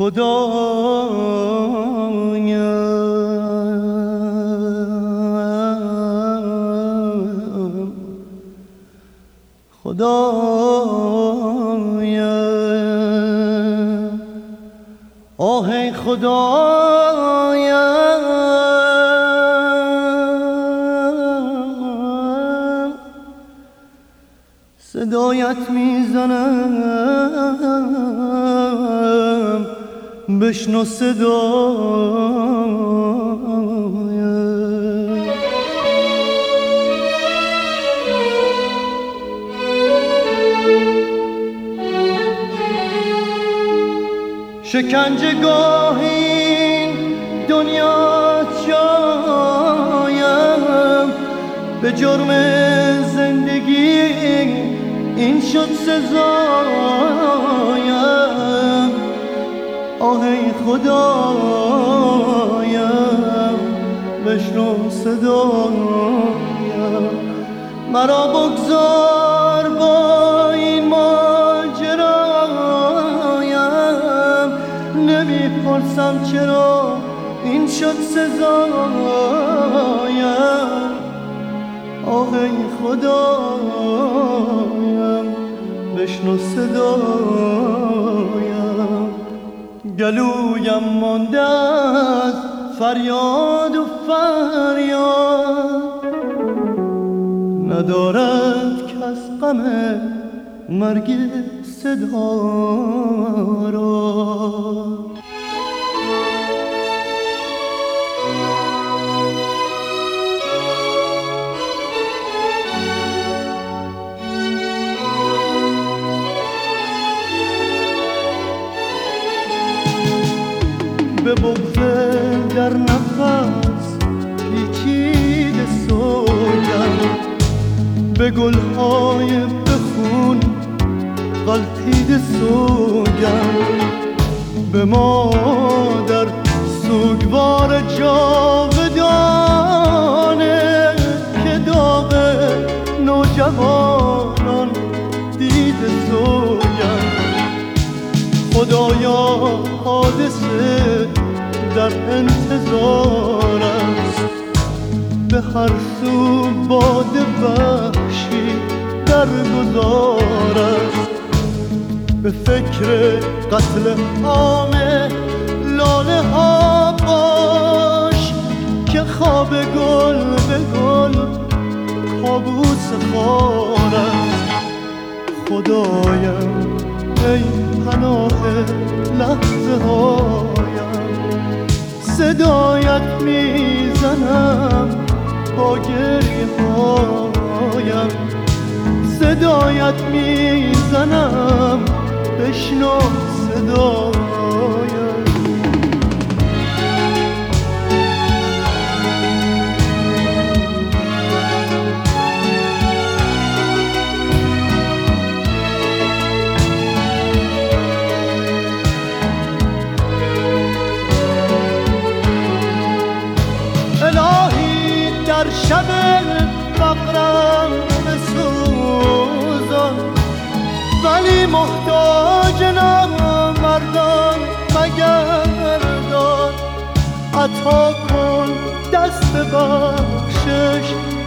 خدایا آه خدایا صدایت میزنم بشنو صدایا شکنجه گاه این دنیا جایم به جرم زندگی این شد سزایم آه ای خدایم بشنو صدایم مرا بگذار با این ماجرایم نمیپرسم چرا این شد سزایم آه ای خدایم بشنو صدایم گلویم مانده از فریاد و فریاد ندارد کس غم مرگ صدا را به بغض در نفس پیچیده سویم به گلهای بخون غلطیده سویم به مادر سوگوار جاودانه که داغ نوجوانان دیده سویم خدایا حادثه در انتظار است به هر سو باد وحشی در گذار است به فکر قتل عام لاله ها باش که خواب گل به گل کابوس خار است خدایم ای پناه لحظه هایم صدایت میزنم با گریه هایم صدایت میزنم بشنو صدایم در شب فقرم بسوزان ولی محتاج نامردان مگردان عطا کن دست بخشش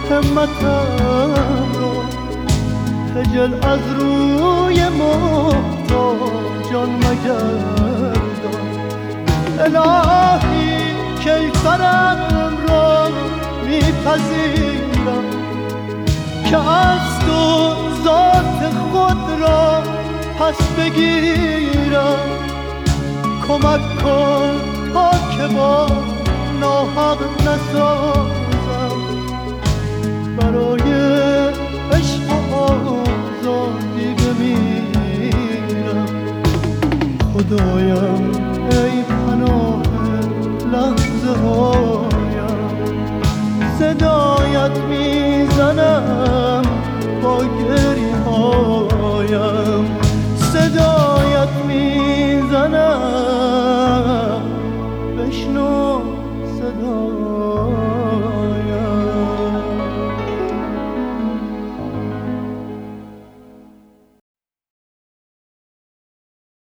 همتم رو خجل از روی محتاجان مگردان الهی کیفرم را میپذیرم که از تو ذات خود را پس بگیرم کمک کن تا که با ناحق نسازم برای عشق و آزادی بمیرم خدایم ای پناه لحظه هایم صدایت میزنم با